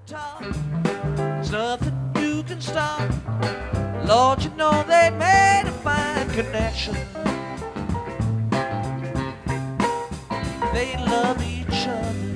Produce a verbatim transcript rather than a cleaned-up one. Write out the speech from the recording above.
top. There's nothing you can stop. Lord, you know they made a fine connection. They love each other.